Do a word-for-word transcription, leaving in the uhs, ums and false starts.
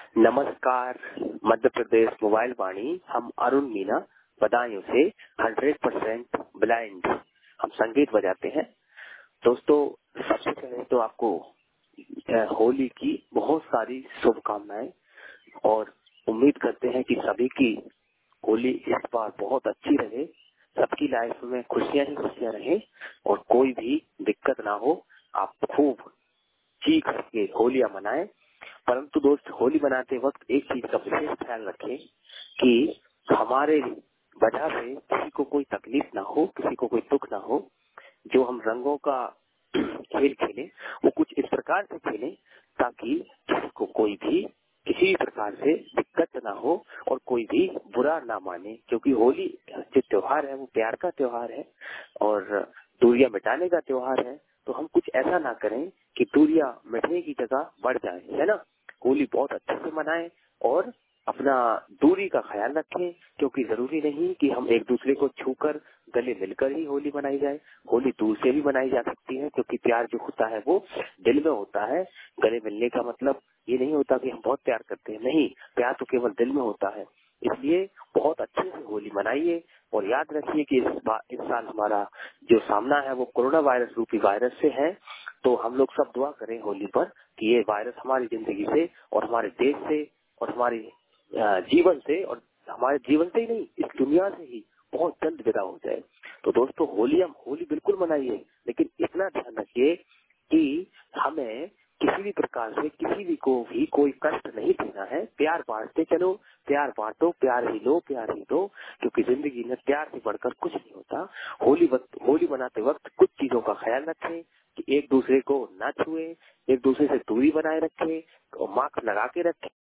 नमस्कार। मध्य प्रदेश मोबाइल वाणी, हम अरुण मीना बदायूं से हंड्रेड परसेंट ब्लाइंड हम संगीत बजाते हैं। दोस्तों, सबसे पहले तो आपको अ, होली की बहुत सारी शुभकामनाएं और उम्मीद करते हैं कि सभी की होली इस बार बहुत अच्छी रहे, सबकी लाइफ में खुशियां ही खुशियां रहे और कोई भी दिक्कत ना हो। आप खूब चीख के होलियां मनाएं। परंतु दोस्त, होली मनाते वक्त एक चीज का विशेष ख्याल रखें कि हमारे वजह से किसी को कोई तकलीफ ना हो, किसी को कोई दुख ना हो। जो हम रंगों का खेल खेलें वो कुछ इस प्रकार से खेलें ताकि किसी को कोई भी किसी भी प्रकार से दिक्कत ना हो और कोई भी बुरा ना माने, क्योंकि होली जो त्योहार है वो प्यार का त्योहार है और दूरियां मिटाने का त्योहार है। तो हम कुछ ऐसा ना करें कि दूरियां मिटने की जगह बढ़ जाए, है ना। होली बहुत अच्छे से मनाएं और अपना दूरी का ख्याल रखें, क्योंकि जरूरी नहीं कि हम एक दूसरे को छूकर गले मिलकर ही होली मनाई जाए। होली दूर से भी मनाई जा सकती है, क्योंकि प्यार जो होता है वो दिल में होता है। गले मिलने का मतलब ये नहीं होता कि हम बहुत प्यार करते हैं, नहीं, प्यार तो केवल दिल में होता है। इसलिए बहुत अच्छे से होली मनाइए और याद रखिए कि इस बार इस साल हमारा जो सामना है वो कोरोना वायरस रूपी वायरस से है। तो हम लोग सब दुआ करें होली पर कि ये वायरस हमारी जिंदगी से और हमारे देश से और हमारे अ, जीवन से और हमारे जीवन से ही नहीं, इस दुनिया से ही बहुत जल्द विदा हो जाए। तो दोस्तों, होली हम होली बिल्कुल मनाइए, लेकिन इतना ध्यान रखिए कि हमें किसी भी प्रकार से किसी भी को भी कोई कष्ट नहीं देना है। प्यार बांटते चलो, प्यार बांटो, प्यार ही लो, प्यार ही दो, क्योंकि जिंदगी में प्यार से बढ़कर कुछ नहीं होता। होली वक्त होली मनाते वक्त कुछ चीजों का ख्याल रखें कि एक दूसरे को ना छुए, एक दूसरे से दूरी बनाए रखें और मास्क लगा के रखें।